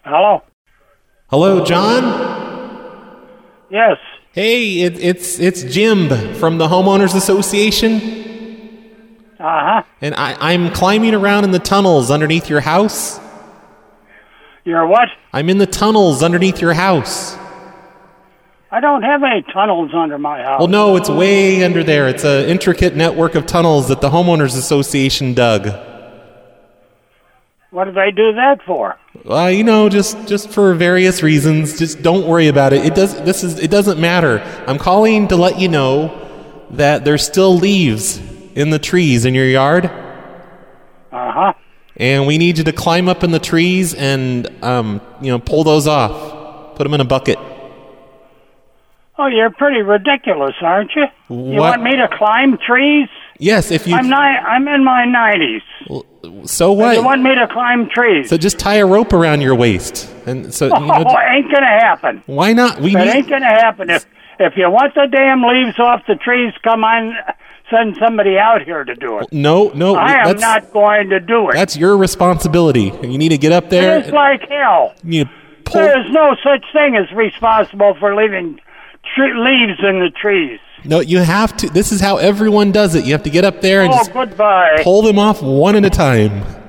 Hello? Hello, John? Yes. Hey, it's Jim from the Homeowners Association. Uh-huh. And I'm climbing around in the tunnels underneath your house. You're what? I'm in the tunnels underneath your house. I don't have any tunnels under my house. Well, no, it's way under there. It's an intricate network of tunnels that the Homeowners Association dug. What do they do that for? Just for various reasons. Just don't worry about it. It doesn't matter. I'm calling to let you know that there's still leaves in the trees in your yard. Uh-huh. And we need you to climb up in the trees and pull those off. Put them in a bucket. Oh, you're pretty ridiculous, aren't you? What? You want me to climb trees? Yes, if you... I'm in my 90s. So what? You want me to climb trees? So just tie a rope around your waist. And so it ain't going to happen. Why not? It ain't going to happen. If you want the damn leaves off the trees, come on, send somebody out here to do it. No. I am not going to do it. That's your responsibility. You need to get up there. It's like hell. There is no such thing as responsible for leaving leaves in the trees. No, you have to. This is how everyone does it. You have to get up there and just goodbye. pull them off one at a time.